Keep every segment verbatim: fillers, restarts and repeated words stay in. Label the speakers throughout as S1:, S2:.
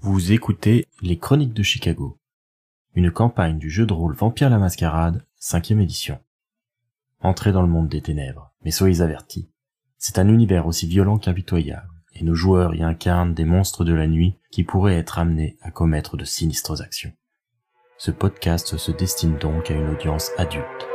S1: Vous écoutez Les Chroniques de Chicago, une campagne du jeu de rôle Vampire la Mascarade, cinquième édition. Entrez dans le monde des ténèbres, mais soyez avertis. C'est un univers aussi violent qu'impitoyable, et nos joueurs y incarnent des monstres de la nuit qui pourraient être amenés à commettre de sinistres actions. Ce podcast se destine donc à une audience adulte.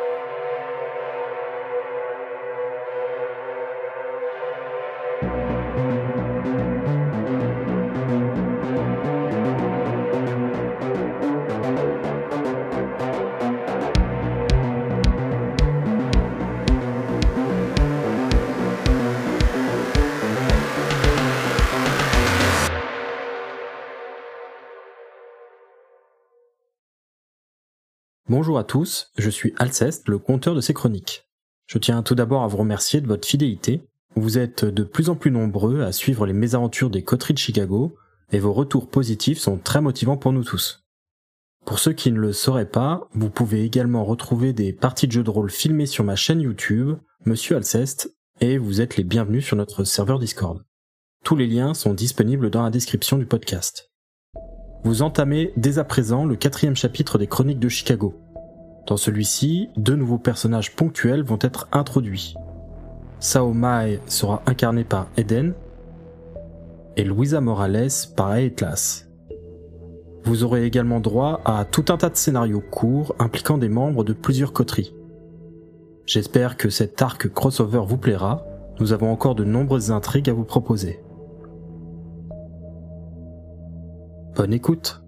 S2: Bonjour à tous, je suis Alceste, le conteur de ces chroniques. Je tiens tout d'abord à vous remercier de votre fidélité. Vous êtes de plus en plus nombreux à suivre les mésaventures des coteries de Chicago, et vos retours positifs sont très motivants pour nous tous. Pour ceux qui ne le sauraient pas, vous pouvez également retrouver des parties de jeux de rôle filmées sur ma chaîne YouTube, Monsieur Alceste, et vous êtes les bienvenus sur notre serveur Discord. Tous les liens sont disponibles dans la description du podcast. Vous entamez dès à présent le quatrième chapitre des Chroniques de Chicago. Dans celui-ci, deux nouveaux personnages ponctuels vont être introduits. Sao Mai sera incarné par Eden et Luisa Morales par Aetlas. Vous aurez également droit à tout un tas de scénarios courts impliquant des membres de plusieurs coteries. J'espère que cet arc crossover vous plaira, nous avons encore de nombreuses intrigues à vous proposer. Bonne écoute.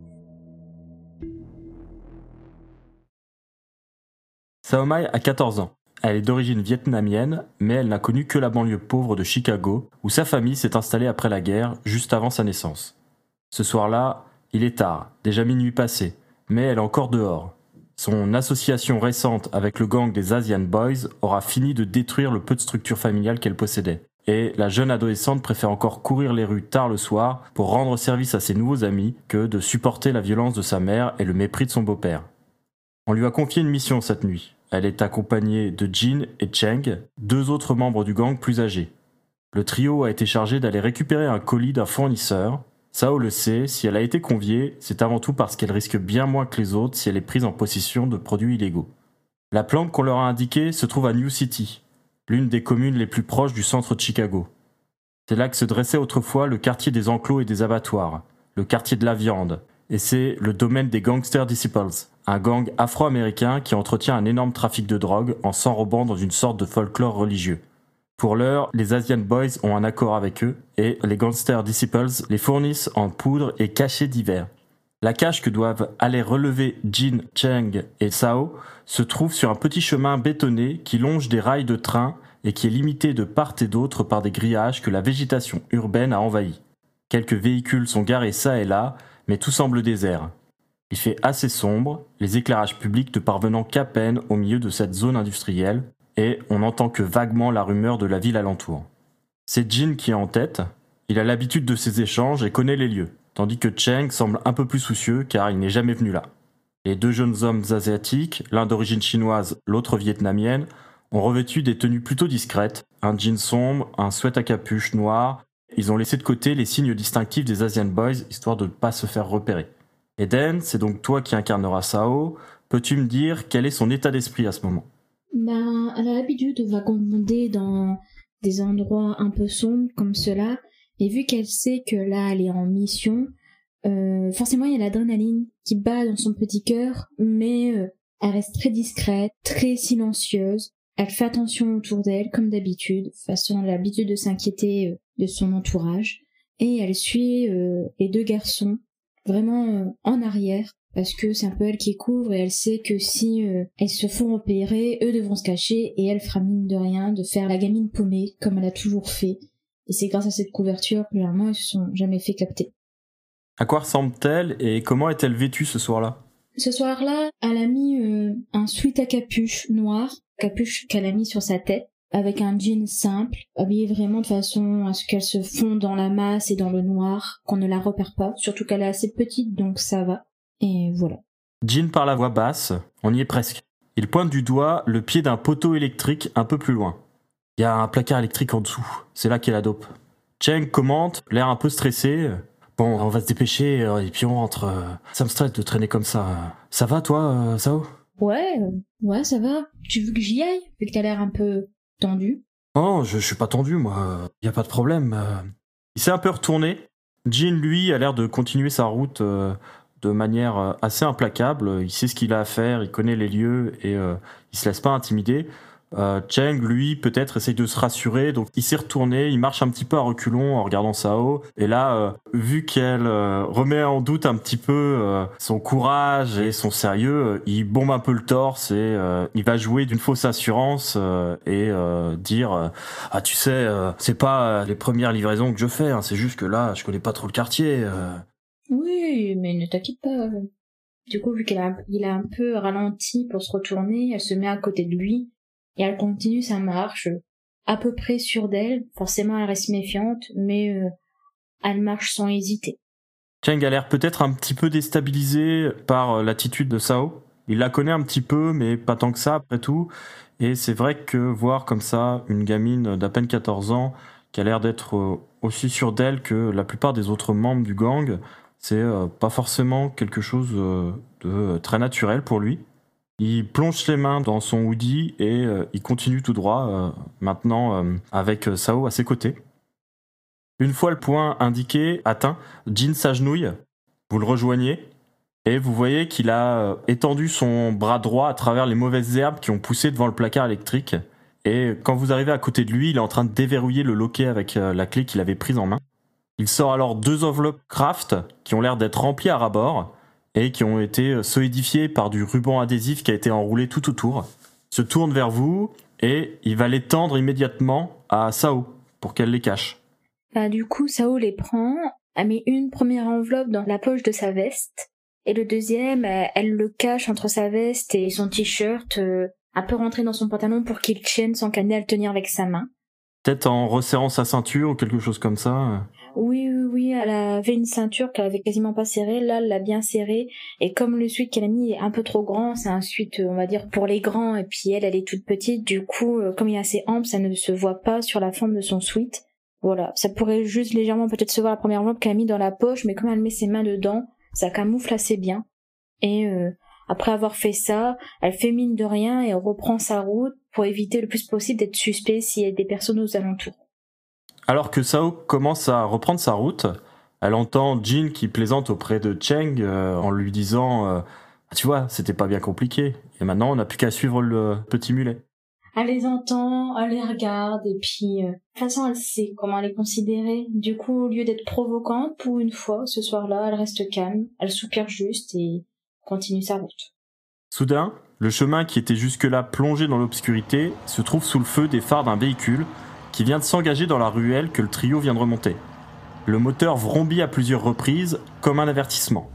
S2: Sao Mai a quatorze ans. Elle est d'origine vietnamienne, mais elle n'a connu que la banlieue pauvre de Chicago, où sa famille s'est installée après la guerre, juste avant sa naissance. Ce soir-là, il est tard, déjà minuit passé, mais elle est encore dehors. Son association récente avec le gang des Asian Boys aura fini de détruire le peu de structure familiale qu'elle possédait. Et la jeune adolescente préfère encore courir les rues tard le soir pour rendre service à ses nouveaux amis que de supporter la violence de sa mère et le mépris de son beau-père. On lui a confié une mission cette nuit. Elle est accompagnée de Jin et Cheng, deux autres membres du gang plus âgés. Le trio a été chargé d'aller récupérer un colis d'un fournisseur. Sao le sait, si elle a été conviée, c'est avant tout parce qu'elle risque bien moins que les autres si elle est prise en possession de produits illégaux. La planque qu'on leur a indiquée se trouve à New City, l'une des communes les plus proches du centre de Chicago. C'est là que se dressait autrefois le quartier des enclos et des abattoirs, le quartier de la viande, et c'est le domaine des Gangster Disciples, un gang afro-américain qui entretient un énorme trafic de drogue en s'enrobant dans une sorte de folklore religieux. Pour l'heure, les Asian Boys ont un accord avec eux, et les Gangster Disciples les fournissent en poudre et cachets divers. La cache que doivent aller relever Jin, Cheng et Sao se trouve sur un petit chemin bétonné qui longe des rails de train et qui est limité de part et d'autre par des grillages que la végétation urbaine a envahis. Quelques véhicules sont garés çà et là, mais tout semble désert. Il fait assez sombre, les éclairages publics ne parvenant qu'à peine au milieu de cette zone industrielle, et on n'entend que vaguement la rumeur de la ville alentour. C'est Jin qui est en tête, il a l'habitude de ces échanges et connaît les lieux, tandis que Cheng semble un peu plus soucieux car il n'est jamais venu là. Les deux jeunes hommes asiatiques, l'un d'origine chinoise, l'autre vietnamienne, ont revêtu des tenues plutôt discrètes, un jean sombre, un sweat à capuche noir. Ils ont laissé de côté les signes distinctifs des Asian Boys, histoire de ne pas se faire repérer. Eden, c'est donc toi qui incarneras Sao. Peux-tu me dire quel est son état d'esprit à ce moment ?
S3: Ben, elle a l'habitude de vagabonder dans des endroits un peu sombres comme cela, et vu qu'elle sait que là, elle est en mission, euh, forcément, il y a l'adrénaline qui bat dans son petit cœur, mais euh, elle reste très discrète, très silencieuse. Elle fait attention autour d'elle, comme d'habitude, de toute façon, elle a l'habitude de s'inquiéter euh, de son entourage, et elle suit euh, les deux garçons vraiment euh, en arrière, parce que c'est un peu elle qui couvre, et elle sait que si euh, elles se font repérer, eux devront se cacher, et elle fera mine de rien de faire la gamine paumée, comme elle a toujours fait. Et c'est grâce à cette couverture que, généralement, elles se sont jamais fait capter.
S2: À quoi ressemble-t-elle, et comment est-elle vêtue ce soir-là ?
S3: Ce soir-là, elle a mis euh, un sweat à capuche noir, capuche qu'elle a mis sur sa tête, avec un jean simple, habillée vraiment de façon à ce qu'elle se fonde dans la masse et dans le noir, qu'on ne la repère pas, surtout qu'elle est assez petite, donc ça va. Et voilà.
S2: Jin parle à voix basse, on y est presque. Il pointe du doigt le pied d'un poteau électrique un peu plus loin. Il y a un placard électrique en dessous, c'est là qu'est la dope. Cheng commente, l'air un peu stressé. Bon, on va se dépêcher euh, et puis on rentre. euh, Ça me stresse de traîner comme ça. Ça va toi, euh, Sao?
S3: Ouais, euh, ouais, ça va. Tu veux que j'y aille, vu que t'as l'air un peu tendu?
S2: Non, je, je suis pas tendu, moi. Y a pas de problème. euh. Il s'est un peu retourné. Jean, lui, a l'air de continuer sa route euh, de manière euh, assez implacable. Il sait ce qu'il a à faire, il connaît les lieux et euh, il se laisse pas intimider. Euh, Cheng, lui, peut-être essaye de se rassurer, donc il s'est retourné, il marche un petit peu à reculons en regardant Sao. Et là, euh, vu qu'elle euh, remet en doute un petit peu euh, son courage et son sérieux, euh, il bombe un peu le torse et euh, il va jouer d'une fausse assurance euh, et euh, dire euh, ah tu sais, euh, c'est pas euh, les premières livraisons que je fais, hein, c'est juste que là, je connais pas trop le quartier. euh.
S3: Oui, mais ne t'inquiète pas. Du coup, vu qu'il a, il a un peu ralenti pour se retourner, elle se met à côté de lui et elle continue sa marche, à peu près sûre d'elle. Forcément, elle reste méfiante, mais euh, elle marche sans hésiter.
S2: Cheng a l'air peut-être un petit peu déstabilisé par euh, l'attitude de Sao. Il la connaît un petit peu, mais pas tant que ça après tout. Et c'est vrai que voir comme ça une gamine d'à peine quatorze ans qui a l'air d'être euh, aussi sûre d'elle que la plupart des autres membres du gang, c'est euh, pas forcément quelque chose euh, de très naturel pour lui. Il plonge les mains dans son hoodie et euh, il continue tout droit, euh, maintenant euh, avec euh, Sao à ses côtés. Une fois le point indiqué atteint, Jean s'agenouille, vous le rejoignez, et vous voyez qu'il a euh, étendu son bras droit à travers les mauvaises herbes qui ont poussé devant le placard électrique. Et quand vous arrivez à côté de lui, il est en train de déverrouiller le loquet avec euh, la clé qu'il avait prise en main. Il sort alors deux enveloppes craft qui ont l'air d'être remplies à ras-bord et qui ont été solidifiées par du ruban adhésif qui a été enroulé tout autour. Il se tourne vers vous et il va les tendre immédiatement à Sao pour qu'elle les cache.
S3: Bah, du coup, Sao les prend, elle met une première enveloppe dans la poche de sa veste, et le deuxième, euh, elle le cache entre sa veste et son t-shirt, euh, un peu rentré dans son pantalon pour qu'il tienne sans qu'elle n'ait à le tenir avec sa main.
S2: Peut-être en resserrant sa ceinture ou quelque chose comme ça.
S3: Oui, oui, oui, elle avait une ceinture qu'elle avait quasiment pas serrée, là, elle l'a bien serrée, et comme le sweat qu'elle a mis est un peu trop grand, c'est un sweat, on va dire, pour les grands, et puis elle, elle est toute petite, du coup, euh, comme il est assez ample, ça ne se voit pas sur la forme de son sweat. Voilà, ça pourrait juste légèrement peut-être se voir la première enveloppe qu'elle a mis dans la poche, mais comme elle met ses mains dedans, ça camoufle assez bien. Et euh, après avoir fait ça, elle fait mine de rien et reprend sa route pour éviter le plus possible d'être suspect s'il y a des personnes aux alentours.
S2: Alors que Sao commence à reprendre sa route, elle entend Jean qui plaisante auprès de Cheng euh, en lui disant euh, « Tu vois, c'était pas bien compliqué, et maintenant on n'a plus qu'à suivre le petit mulet. »
S3: Elle les entend, elle les regarde, et puis, euh, de toute façon, elle sait comment elle est considérée. Du coup, au lieu d'être provocante, pour une fois, ce soir-là, elle reste calme, elle soupire juste et continue sa route.
S2: Soudain, le chemin qui était jusque-là plongé dans l'obscurité se trouve sous le feu des phares d'un véhicule qui vient de s'engager dans la ruelle que le trio vient de remonter. Le moteur vrombit à plusieurs reprises, comme un avertissement.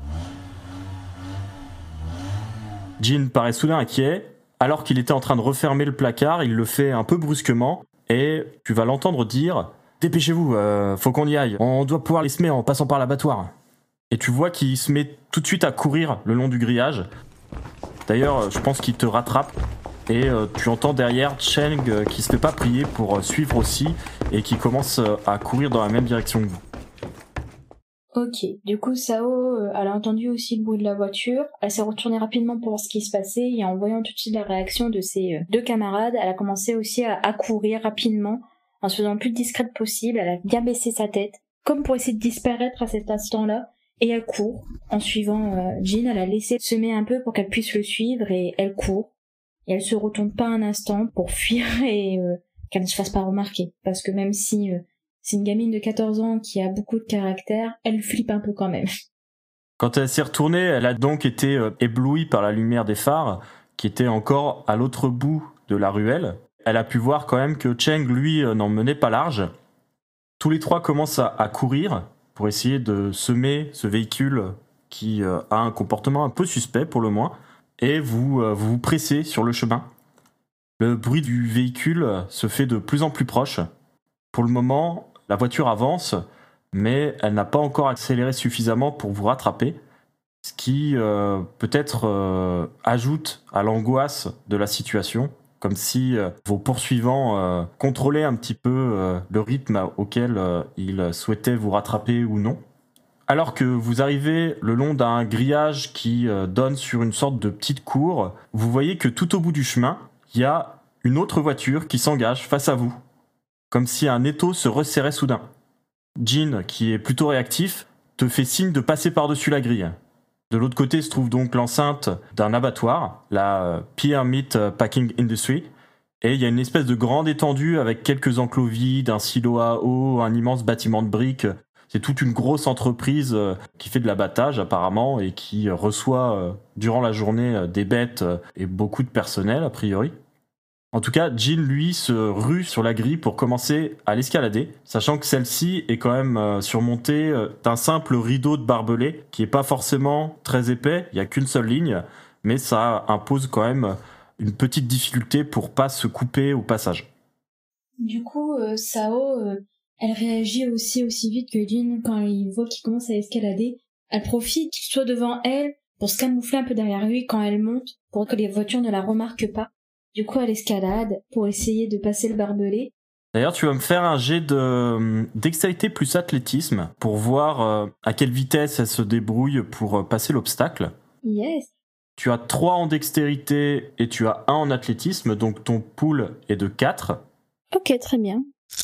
S2: Jean paraît soudain inquiet. Alors qu'il était en train de refermer le placard, il le fait un peu brusquement, et tu vas l'entendre dire « Dépêchez-vous, euh, faut qu'on y aille, on doit pouvoir les semer en passant par l'abattoir. » Et tu vois qu'il se met tout de suite à courir le long du grillage. D'ailleurs, je pense qu'il te rattrape, et euh, tu entends derrière Cheng euh, qui se fait pas prier pour euh, suivre aussi, et qui commence euh, à courir dans la même direction que vous.
S3: Ok, du coup Sao, euh, elle a entendu aussi le bruit de la voiture, elle s'est retournée rapidement pour voir ce qui se passait, et en voyant tout de suite la réaction de ses euh, deux camarades, elle a commencé aussi à, à courir rapidement, en se faisant le plus discrète possible, elle a bien baissé sa tête, comme pour essayer de disparaître à cet instant-là, et elle court, en suivant euh, Jean, elle a laissé semer un peu pour qu'elle puisse le suivre, et elle court, et elle se retourne pas un instant pour fuir et euh, qu'elle ne se fasse pas remarquer, parce que même si... Euh, c'est une gamine de quatorze ans qui a beaucoup de caractère, elle flippe un peu quand même.
S2: Quand elle s'est retournée, elle a donc été euh, éblouie par la lumière des phares, qui étaient encore à l'autre bout de la ruelle. Elle a pu voir quand même que Cheng, lui, euh, n'en menait pas large. Tous les trois commencent à, à courir pour essayer de semer ce véhicule qui euh, a un comportement un peu suspect pour le moins, et vous euh, vous, vous pressez sur le chemin. Le bruit du véhicule se fait de plus en plus proche. Pour le moment, la voiture avance, mais elle n'a pas encore accéléré suffisamment pour vous rattraper, ce qui euh, peut-être euh, ajoute à l'angoisse de la situation, comme si euh, vos poursuivants euh, contrôlaient un petit peu euh, le rythme auquel euh, ils souhaitaient vous rattraper ou non. Alors que vous arrivez le long d'un grillage qui euh, donne sur une sorte de petite cour, vous voyez que tout au bout du chemin, il y a une autre voiture qui s'engage face à vous, comme si un étau se resserrait soudain. Jean, qui est plutôt réactif, te fait signe de passer par-dessus la grille. De l'autre côté se trouve donc l'enceinte d'un abattoir, la Pier Meat Packing Industry, et il y a une espèce de grande étendue avec quelques enclos vides, un silo à eau, un immense bâtiment de briques. C'est toute une grosse entreprise qui fait de l'abattage apparemment et qui reçoit durant la journée des bêtes et beaucoup de personnel a priori. En tout cas, Jean, lui, se rue sur la grille pour commencer à l'escalader, sachant que celle-ci est quand même surmontée d'un simple rideau de barbelés qui est pas forcément très épais, il y a qu'une seule ligne, mais ça impose quand même une petite difficulté pour pas se couper au passage.
S3: Du coup, euh, Sao, euh, elle réagit aussi aussi vite que Jean quand il voit qu'il commence à escalader. Elle profite qu'il soit devant elle pour se camoufler un peu derrière lui quand elle monte, pour que les voitures ne la remarquent pas. Du coup, elle escalade pour essayer de passer le barbelé.
S2: D'ailleurs, tu vas me faire un jet de dextérité plus athlétisme pour voir euh, à quelle vitesse elle se débrouille pour euh, passer l'obstacle.
S3: Yes.
S2: Tu as trois en dextérité et tu as un en athlétisme, donc ton pool est de quatre.
S3: Ok, très bien.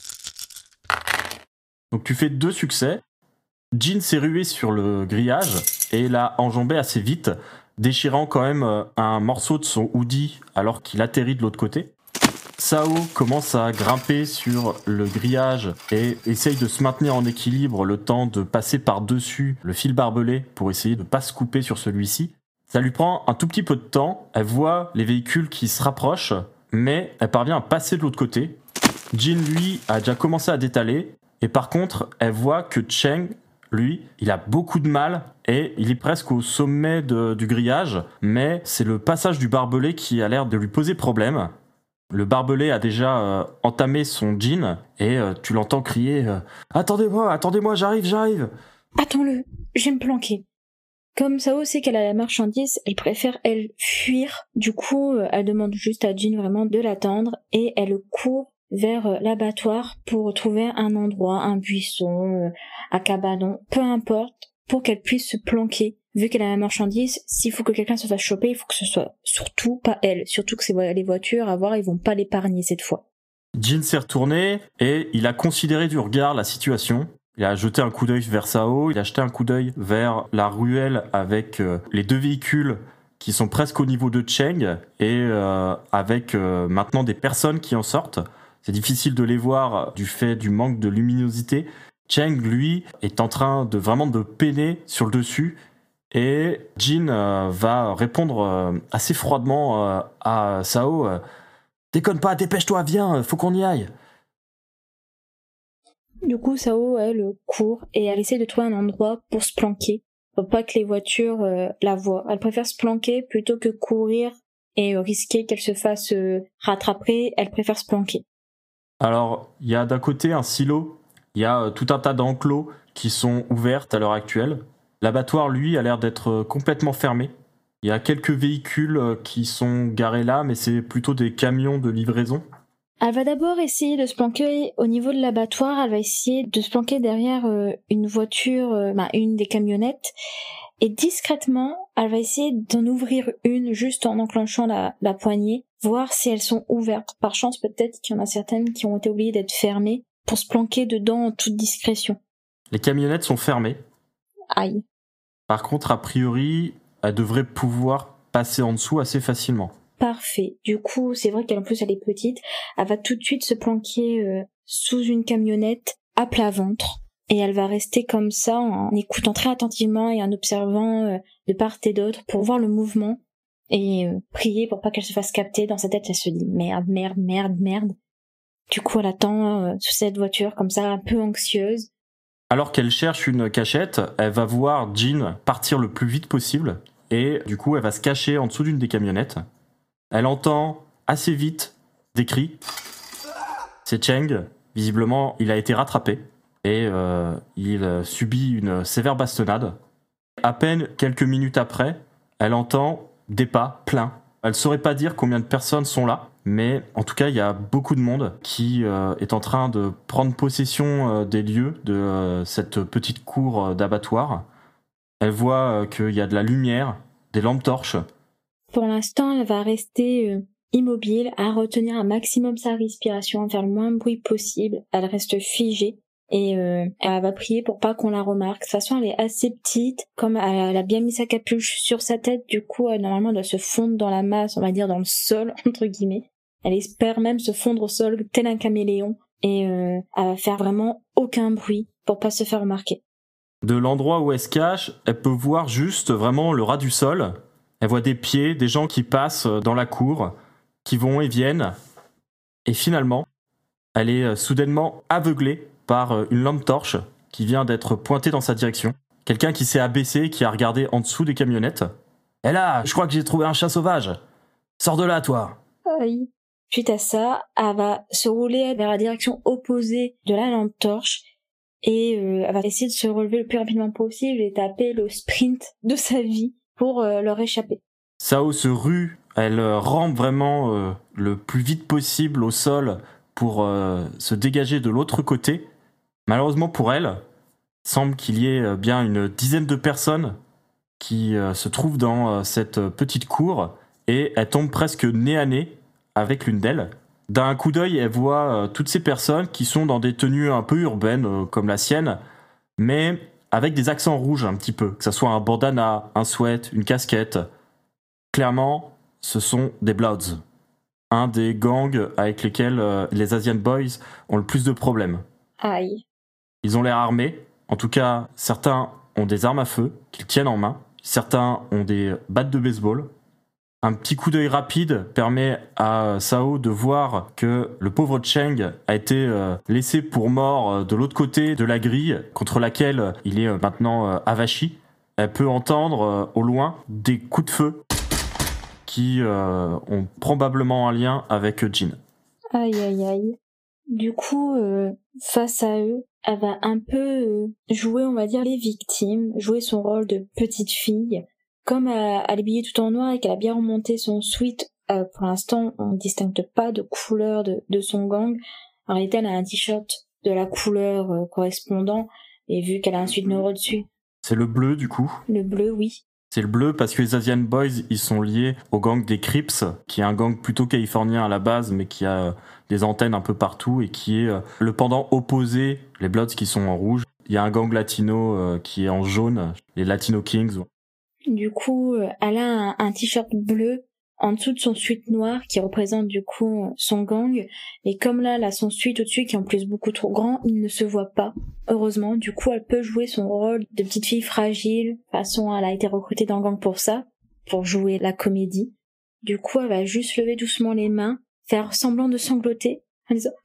S2: Donc tu fais deux succès. Jean s'est rué sur le grillage et l'a enjambé assez vite, déchirant quand même un morceau de son hoodie alors qu'il atterrit de l'autre côté. Sao commence à grimper sur le grillage et essaye de se maintenir en équilibre le temps de passer par-dessus le fil barbelé pour essayer de ne pas se couper sur celui-ci. Ça lui prend un tout petit peu de temps, elle voit les véhicules qui se rapprochent, mais elle parvient à passer de l'autre côté. Jean, lui, a déjà commencé à détaler, et par contre, elle voit que Cheng, lui, il a beaucoup de mal, et il est presque au sommet de, du grillage, mais c'est le passage du barbelé qui a l'air de lui poser problème. Le barbelé a déjà euh, entamé son jean, et euh, tu l'entends crier euh, « Attendez-moi, attendez-moi, j'arrive, j'arrive !»
S3: Attends-le, je vais me planquer. Comme Sao sait qu'elle a la marchandise, elle préfère, elle, fuir. Du coup, elle demande juste à Jean vraiment de l'attendre et elle court vers l'abattoir pour trouver un endroit, un buisson, un cabanon, peu importe, pour qu'elle puisse se planquer. Vu qu'elle a la marchandise, s'il faut que quelqu'un se fasse choper, il faut que ce soit surtout pas elle. Surtout que c'est les voitures, à voir, ils vont pas l'épargner cette fois.
S2: Jean s'est retourné et il a considéré du regard la situation. Il a jeté un coup d'œil vers Sao, il a jeté un coup d'œil vers la ruelle avec euh, les deux véhicules qui sont presque au niveau de Cheng et euh, avec euh, maintenant des personnes qui en sortent. C'est difficile de les voir du fait du manque de luminosité. Cheng, lui, est en train de vraiment de peiner sur le dessus et Jean euh, va répondre euh, assez froidement euh, à Sao. Euh, « Déconne pas, dépêche-toi, viens, faut qu'on y aille !»
S3: Du coup, Sao, elle court et elle essaie de trouver un endroit pour se planquer, pour pas que les voitures euh, la voient. Elle préfère se planquer plutôt que courir et euh, risquer qu'elle se fasse euh, rattraper. Elle préfère se planquer.
S2: Alors, il y a d'un côté un silo, il y a euh, tout un tas d'enclos qui sont ouvertes à l'heure actuelle. L'abattoir, lui, a l'air d'être euh, complètement fermé. Il y a quelques véhicules euh, qui sont garés là, mais c'est plutôt des camions de livraison.
S3: Elle va d'abord essayer de se planquer au niveau de l'abattoir, elle va essayer de se planquer derrière euh, une voiture, euh, bah, une des camionnettes, et discrètement, elle va essayer d'en ouvrir une juste en enclenchant la, la poignée, voir si elles sont ouvertes. Par chance, peut-être qu'il y en a certaines qui ont été oubliées d'être fermées, pour se planquer dedans en toute discrétion.
S2: Les camionnettes sont fermées.
S3: Aïe.
S2: Par contre, a priori, elle devrait pouvoir passer en dessous assez facilement.
S3: Parfait. Du coup, c'est vrai qu'en plus elle est petite, elle va tout de suite se planquer euh, sous une camionnette à plat ventre et elle va rester comme ça en écoutant très attentivement et en observant euh, de part et d'autre pour voir le mouvement et euh, prier pour pas qu'elle se fasse capter. Dans sa tête, elle se dit merde, merde, merde, merde. Du coup, elle attend euh, sous cette voiture comme ça, un peu anxieuse.
S2: Alors qu'elle cherche une cachette, elle va voir Jean partir le plus vite possible et du coup, elle va se cacher en dessous d'une des camionnettes. Elle entend assez vite des cris. C'est Cheng. Visiblement, il a été rattrapé et euh, il subit une sévère bastonnade. À peine quelques minutes après, elle entend des pas pleins. Elle ne saurait pas dire combien de personnes sont là, mais en tout cas, il y a beaucoup de monde qui euh, est en train de prendre possession euh, des lieux de euh, cette petite cour euh, d'abattoir. Elle voit euh, qu'il y a de la lumière, des lampes torches.
S3: Pour l'instant, elle va rester euh, immobile, à retenir un maximum sa respiration, à faire le moins de bruit possible. Elle reste figée et euh, elle va prier pour pas qu'on la remarque. De toute façon, elle est assez petite, comme elle a bien mis sa capuche sur sa tête, du coup, elle, normalement, elle doit se fondre dans la masse, on va dire dans le sol, entre guillemets. Elle espère même se fondre au sol tel un caméléon et euh, elle va faire vraiment aucun bruit pour pas se faire remarquer.
S2: De l'endroit où elle se cache, elle peut voir juste vraiment le ras du sol. Elle voit des pieds, des gens qui passent dans la cour, qui vont et viennent. Et finalement, elle est soudainement aveuglée par une lampe torche qui vient d'être pointée dans sa direction. Quelqu'un qui s'est abaissé, qui a regardé en dessous des camionnettes. « Hé là, je crois que j'ai trouvé un chat sauvage. Sors de là, toi !»
S3: Aïe. Suite à ça, elle va se rouler vers la direction opposée de la lampe torche et euh, elle va essayer de se relever le plus rapidement possible et taper le sprint de sa vie pour euh, leur échapper.
S2: Sao se rue, elle euh, rampe vraiment euh, le plus vite possible au sol pour euh, se dégager de l'autre côté. Malheureusement pour elle, il semble qu'il y ait euh, bien une dizaine de personnes qui euh, se trouvent dans euh, cette petite cour et elle tombe presque nez à nez avec l'une d'elles. D'un coup d'œil, elle voit euh, toutes ces personnes qui sont dans des tenues un peu urbaines euh, comme la sienne, mais avec des accents rouges un petit peu, que ça soit un bandana, un sweat, une casquette. Clairement, ce sont des Bloods, un des gangs avec lesquels euh, les Asian Boys ont le plus de problèmes.
S3: Aïe.
S2: Ils ont l'air armés, en tout cas, certains ont des armes à feu qu'ils tiennent en main, certains ont des battes de baseball. Un petit coup d'œil rapide permet à Sao de voir que le pauvre Cheng a été euh, laissé pour mort euh, de l'autre côté de la grille contre laquelle il est euh, maintenant euh, avachi. Elle peut entendre euh, au loin des coups de feu qui euh, ont probablement un lien avec Jin.
S3: Aïe aïe aïe. Du coup, euh, face à eux, elle va un peu euh, jouer, on va dire, les victimes, jouer son rôle de petite fille. Comme elle, elle est habillée tout en noir et qu'elle a bien remonté son sweat, euh, pour l'instant, on ne distingue pas de couleur de, de son gang. En réalité, elle a un t-shirt de la couleur euh, correspondant, et vu qu'elle a un sweat noir au-dessus.
S2: C'est le bleu, du coup.
S3: Le bleu, oui.
S2: C'est le bleu parce que les Asian Boys, ils sont liés au gang des Crips, qui est un gang plutôt californien à la base, mais qui a des antennes un peu partout et qui est le pendant opposé, les Bloods qui sont en rouge. Il y a un gang latino euh, qui est en jaune, les Latino Kings.
S3: Du coup, elle a un, un t-shirt bleu en dessous de son sweat noir qui représente du coup son gang. Et comme là, elle a son sweat au-dessus qui est en plus beaucoup trop grand, il ne se voit pas. Heureusement, du coup, elle peut jouer son rôle de petite fille fragile. De toute façon, elle a été recrutée dans le gang pour ça, pour jouer la comédie. Du coup, elle va juste lever doucement les mains, faire semblant de sangloter, en disant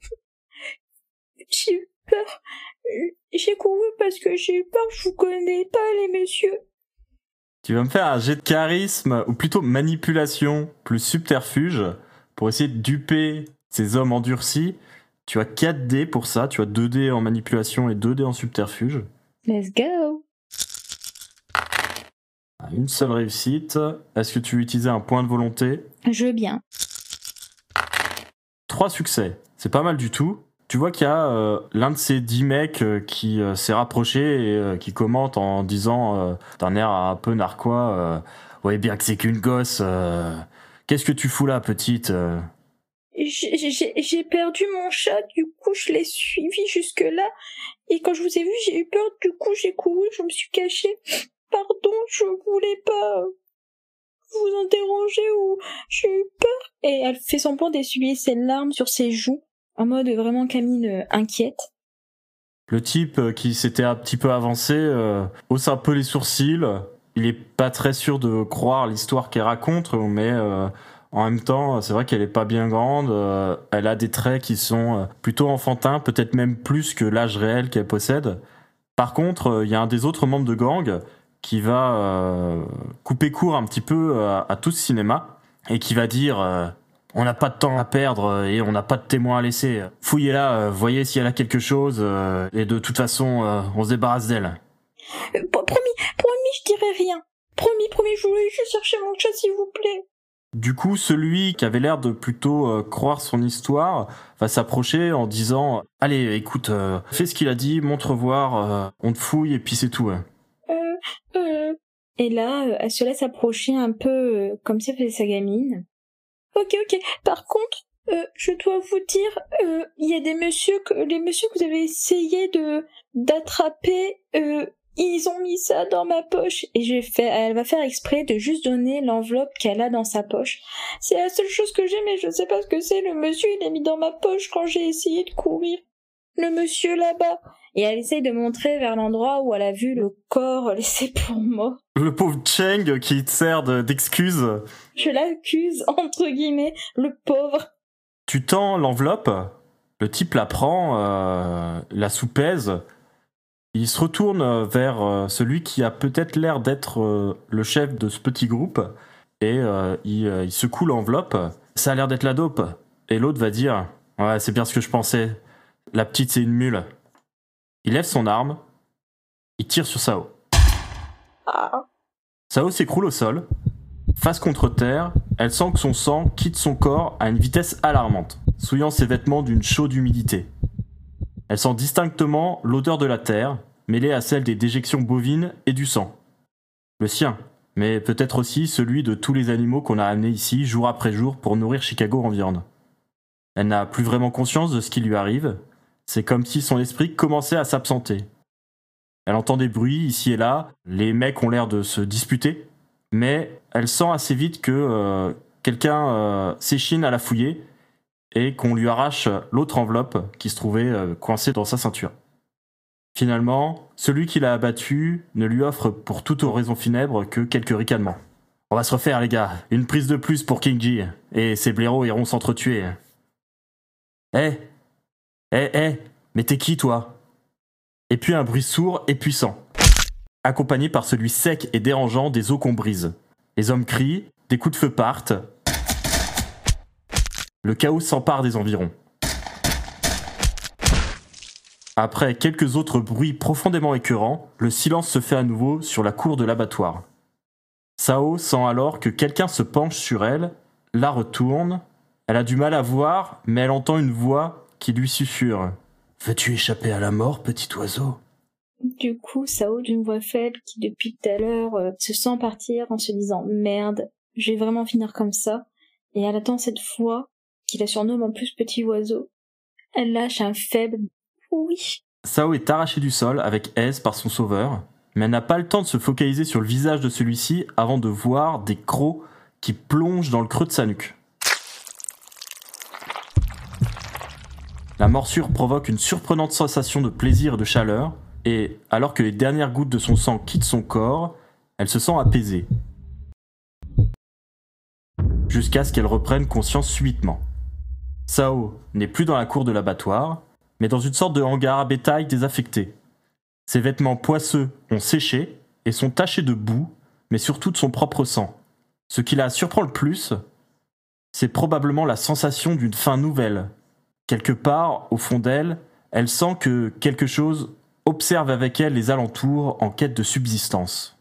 S3: « J'ai eu peur, j'ai couru parce que j'ai eu peur, je vous connais pas les messieurs. »
S2: Tu vas me faire un jet de charisme, ou plutôt manipulation, plus subterfuge, pour essayer de duper ces hommes endurcis. Tu as quatre dés pour ça, tu as deux dés en manipulation et deux dés en subterfuge.
S3: Let's go.
S2: Une seule réussite. Est-ce que tu veux utiliser un point de volonté ?
S3: Je veux bien.
S2: Trois succès, c'est pas mal du tout. Tu vois qu'il y a euh, l'un de ces dix mecs euh, qui euh, s'est rapproché et euh, qui commente en disant euh, d'un air un peu narquois euh, « Ouais, bien que c'est qu'une gosse, euh, qu'est-ce que tu fous là, petite euh
S3: j'ai, j'ai, j'ai perdu mon chat, du coup je l'ai suivi jusque-là, et quand je vous ai vu, j'ai eu peur, du coup j'ai couru, je me suis cachée. Pardon, je voulais pas vous en déranger ou j'ai eu peur. » Et elle fait semblant d'essuyer ses larmes sur ses joues, en mode vraiment Camille inquiète.
S2: Le type qui s'était un petit peu avancé euh, hausse un peu les sourcils. Il est pas très sûr de croire l'histoire qu'elle raconte, mais euh, en même temps, c'est vrai qu'elle est pas bien grande. Euh, elle a des traits qui sont plutôt enfantins, peut-être même plus que l'âge réel qu'elle possède. Par contre, il y a un des autres membres de gang qui va euh, couper court un petit peu à, à tout ce cinéma et qui va dire euh, on n'a pas de temps à perdre et on n'a pas de témoins à laisser. Fouillez-la, euh, voyez si elle a quelque chose euh, et de toute façon, euh, on se débarrasse d'elle.
S3: Euh, promis, promis, je dirai rien. Promis, promis, je voulais juste chercher mon chat, s'il vous plaît.
S2: Du coup, celui qui avait l'air de plutôt euh, croire son histoire va s'approcher en disant « Allez, écoute, euh, fais ce qu'il a dit, montre voir, euh, on te fouille et puis c'est tout. Hein. »
S3: Euh, euh... Et là, euh, elle se laisse approcher un peu euh, comme si elle faisait sa gamine. Ok, ok. Par contre, euh, je dois vous dire, il euh, y a des messieurs que les messieurs que vous avez essayé de d'attraper, euh, ils ont mis ça dans ma poche. Et je vais faire, elle va faire exprès de juste donner l'enveloppe qu'elle a dans sa poche. C'est la seule chose que j'ai, mais je sais pas ce que c'est. Le monsieur, il l'a mis dans ma poche quand j'ai essayé de courir. Le monsieur là-bas. Et elle essaye de montrer vers l'endroit où elle a vu le corps laissé pour mort.
S2: Le pauvre Cheng qui te sert de, d'excuse.
S3: Je l'accuse, entre guillemets, le pauvre.
S2: Tu tends l'enveloppe, le type la prend, euh, la soupèse. Il se retourne vers euh, celui qui a peut-être l'air d'être euh, le chef de ce petit groupe et euh, il, euh, il secoue l'enveloppe. Ça a l'air d'être la dope. Et l'autre va dire « Ouais, c'est bien ce que je pensais. La petite, c'est une mule. » Il lève son arme, il tire sur Sao.
S3: Ah.
S2: Sao s'écroule au sol. Face contre terre, elle sent que son sang quitte son corps à une vitesse alarmante, souillant ses vêtements d'une chaude humidité. Elle sent distinctement l'odeur de la terre, mêlée à celle des déjections bovines et du sang. Le sien, mais peut-être aussi celui de tous les animaux qu'on a amenés ici jour après jour pour nourrir Chicago en viande. Elle n'a plus vraiment conscience de ce qui lui arrive. C'est comme si son esprit commençait à s'absenter. Elle entend des bruits ici et là, les mecs ont l'air de se disputer, mais elle sent assez vite que euh, quelqu'un euh, s'échine à la fouiller et qu'on lui arrache l'autre enveloppe qui se trouvait euh, coincée dans sa ceinture. Finalement, celui qui l'a abattu ne lui offre pour toute oraison funèbre que quelques ricanements. « On va se refaire les gars, une prise de plus pour King G, et ses blaireaux iront s'entretuer. »« Hé Hé, hé, mais t'es qui, toi ?» Et puis un bruit sourd et puissant, accompagné par celui sec et dérangeant des os qu'on brise. Les hommes crient, des coups de feu partent. Le chaos s'empare des environs. Après quelques autres bruits profondément écœurants, le silence se fait à nouveau sur la cour de l'abattoir. Sao sent alors que quelqu'un se penche sur elle, la retourne. Elle a du mal à voir, mais elle entend une voix qui lui susurre. « Veux-tu échapper à la mort, petit oiseau ?»
S3: Du coup, Sao, d'une voix faible, qui depuis tout à l'heure euh, se sent partir en se disant « Merde, je vais vraiment finir comme ça », et elle attend cette fois, qui la surnomme en plus petit oiseau. Elle lâche un faible « Oui ».
S2: Sao est arrachée du sol avec aise par son sauveur, mais elle n'a pas le temps de se focaliser sur le visage de celui-ci avant de voir des crocs qui plongent dans le creux de sa nuque. La morsure provoque une surprenante sensation de plaisir et de chaleur, et alors que les dernières gouttes de son sang quittent son corps, elle se sent apaisée. Jusqu'à ce qu'elle reprenne conscience subitement. Sao n'est plus dans la cour de l'abattoir, mais dans une sorte de hangar à bétail désaffecté. Ses vêtements poisseux ont séché et sont tachés de boue, mais surtout de son propre sang. Ce qui la surprend le plus, c'est probablement la sensation d'une faim nouvelle. Quelque part, au fond d'elle, elle sent que quelque chose observe avec elle les alentours en quête de subsistance.